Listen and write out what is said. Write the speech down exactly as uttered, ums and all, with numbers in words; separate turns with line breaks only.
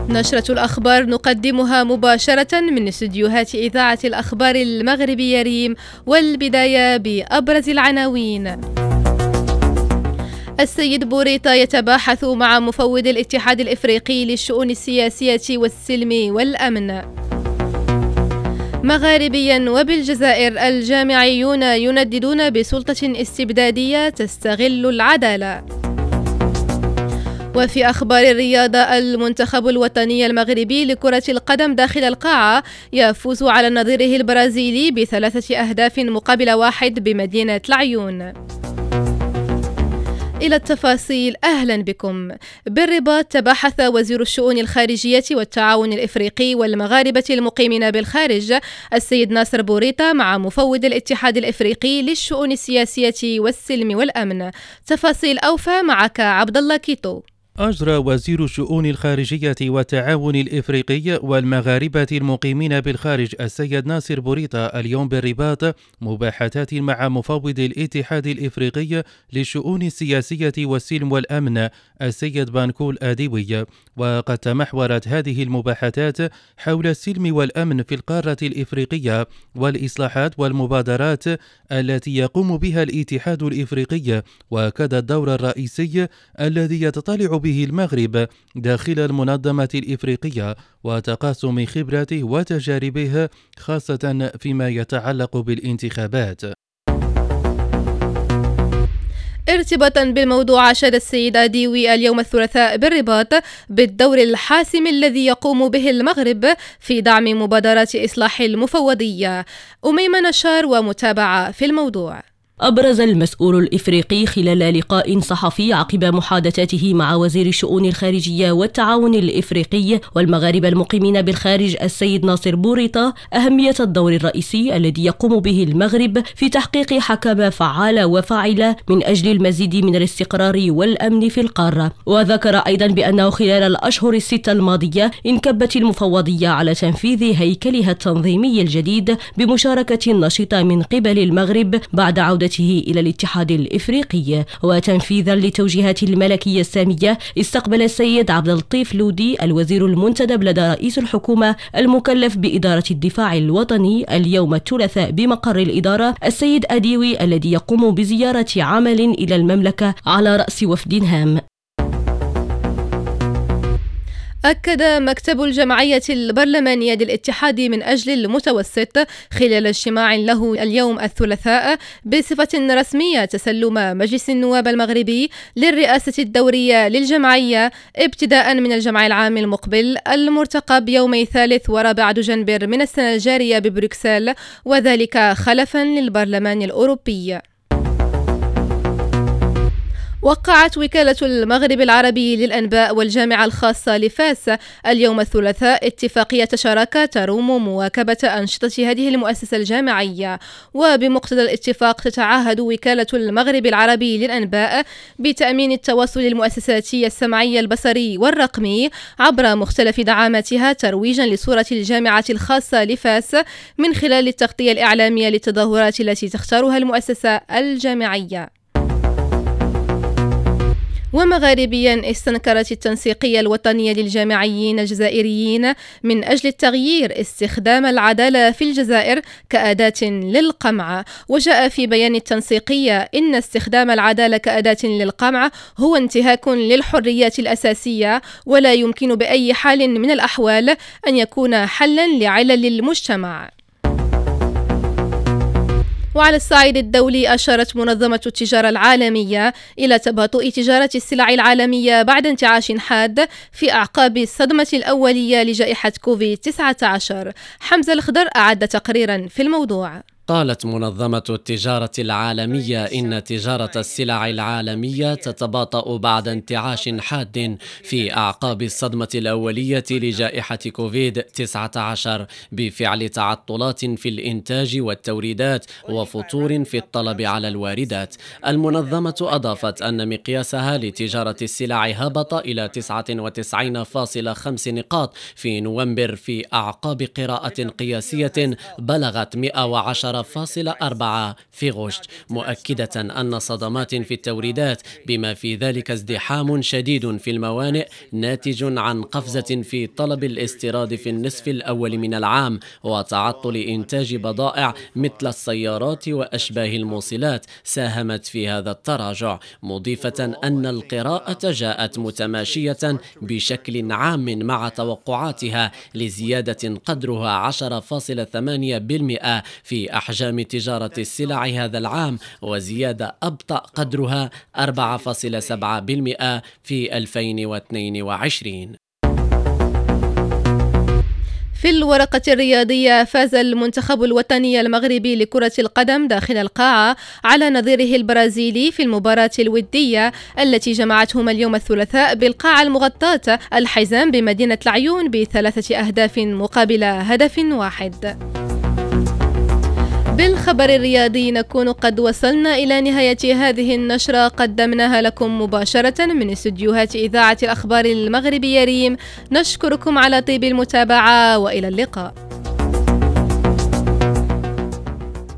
نشرة الأخبار نقدمها مباشرة من استديوهات إذاعة الأخبار المغربية ريم، والبداية بأبرز العناوين. السيد بوريطة يتباحث مع مفوض الاتحاد الإفريقي للشؤون السياسية والسلم والأمن. مغاربيا وبالجزائر الجامعيون ينددون بسلطة استبدادية تستغل العدالة. وفي أخبار الرياضة، المنتخب الوطني المغربي لكرة القدم داخل القاعة يفوز على نظيره البرازيلي بثلاثة أهداف مقابل واحد بمدينة العيون. إلى التفاصيل، أهلا بكم. بالرباط تباحث وزير الشؤون الخارجية والتعاون الإفريقي والمغاربة المقيمين بالخارج السيد ناصر بوريطة مع مفوض الاتحاد الإفريقي للشؤون السياسية والسلم والأمن. تفاصيل أوفى معك عبد الله كيتو.
أجرى وزير الشؤون الخارجية والتعاون الإفريقي والمغاربة المقيمين بالخارج السيد ناصر بوريطة اليوم بالرباط مباحثات مع مفوض الاتحاد الإفريقي للشؤون السياسية والسلم والأمن السيد بانكول آديوي. وقد تمحورت هذه المباحثات حول السلم والأمن في القارة الإفريقية والإصلاحات والمبادرات التي يقوم بها الاتحاد الإفريقي، وكذا الدور الرئيسي الذي يتطلع به المغرب داخل المنظمة الإفريقية وتقاسم خبراته وتجاربه خاصة فيما يتعلق بالانتخابات.
ارتباطا بالموضوع، أشاد السيد آديوي اليوم الثلاثاء بالرباط بالدور الحاسم الذي يقوم به المغرب في دعم مبادرات إصلاح المفوضية. أميمة نشار ومتابعة في الموضوع.
أبرز المسؤول الإفريقي خلال لقاء صحفي عقب محادثاته مع وزير الشؤون الخارجية والتعاون الإفريقي والمغاربة المقيمين بالخارج السيد ناصر بوريطة أهمية الدور الرئيسي الذي يقوم به المغرب في تحقيق حكمة فعالة وفاعلة من أجل المزيد من الاستقرار والأمن في القارة. وذكر أيضا بأنه خلال الأشهر الستة الماضية انكبت المفوضية على تنفيذ هيكلها التنظيمي الجديد بمشاركة نشطة من قبل المغرب بعد عودة إلى الاتحاد الإفريقي. وتنفيذا لتوجيهات الملكية السامية، استقبل السيد عبد اللطيف لودي الوزير المنتدب لدى رئيس الحكومة المكلف بإدارة الدفاع الوطني اليوم الثلاثاء بمقر الإدارة السيد آديوي الذي يقوم بزيارة عمل إلى المملكة على رأس وفد هام.
أكد مكتب الجمعية البرلمانية للاتحاد من أجل المتوسط خلال اجتماع له اليوم الثلاثاء بصفة رسمية تسلم مجلس النواب المغربي للرئاسة الدورية للجمعية ابتداء من الجمع العام المقبل المرتقب يومي ثالث ورابع دجنبر من السنة الجارية ببروكسل، وذلك خلفا للبرلمان الأوروبي. وقعت وكالة المغرب العربي للأنباء والجامعة الخاصة لفاس اليوم الثلاثاء اتفاقية شراكة تروم مواكبة أنشطة هذه المؤسسة الجامعية. وبمقتضى الاتفاق تتعهد وكالة المغرب العربي للأنباء بتأمين التواصل المؤسساتي السمعي البصري والرقمي عبر مختلف دعاماتها ترويجا لصورة الجامعة الخاصة لفاس من خلال التغطية الإعلامية للتظاهرات التي تختارها المؤسسة الجامعية. ومغاربيا، استنكرت التنسيقية الوطنية للجامعيين الجزائريين من أجل التغيير استخدام العدالة في الجزائر كأداة للقمع. وجاء في بيان التنسيقية إن استخدام العدالة كأداة للقمع هو انتهاك للحريات الأساسية، ولا يمكن بأي حال من الأحوال أن يكون حلا لعلل المجتمع. وعلى الصعيد الدولي، أشارت منظمة التجارة العالمية إلى تباطؤ تجارة السلع العالمية بعد انتعاش حاد في أعقاب الصدمة الأولية لجائحة كوفيد تسعة عشر. حمزة الخضر أعد تقريرا في الموضوع.
قالت منظمة التجارة العالمية إن تجارة السلع العالمية تتباطأ بعد انتعاش حاد في أعقاب الصدمة الأولية لجائحة كوفيد تسعة عشر بفعل تعطلات في الإنتاج والتوريدات وفتور في الطلب على الواردات. المنظمة أضافت أن مقياسها لتجارة السلع هبط إلى تسعة وتسعين فاصلة خمسة نقاط في نوفمبر في أعقاب قراءة قياسية بلغت مئة وعشرة عشرة فاصلة أربعة في غشت، مؤكدة أن صدمات في التوريدات بما في ذلك ازدحام شديد في الموانئ ناتج عن قفزة في طلب الاستيراد في النصف الأول من العام وتعطل إنتاج بضائع مثل السيارات وأشباه الموصلات ساهمت في هذا التراجع، مضيفة أن القراءة جاءت متماشية بشكل عام مع توقعاتها لزيادة قدرها عشرة فاصلة ثمانية بالمئة في أحجام تجارة السلع هذا العام، وزيادة أبطأ قدرها أربعة فاصلة سبعة بالمئة في ألفين واثنين وعشرين.
في الورقة الرياضية، فاز المنتخب الوطني المغربي لكرة القدم داخل القاعة على نظيره البرازيلي في المباراة الودية التي جمعتهما اليوم الثلاثاء بالقاعة المغطاة الحزام بمدينة العيون بثلاثة أهداف مقابل هدف واحد. بالخبر الرياضي نكون قد وصلنا إلى نهاية هذه النشرة، قدمناها لكم مباشرة من استديوهات إذاعة الأخبار المغربية ريم. نشكركم على طيب المتابعة وإلى اللقاء.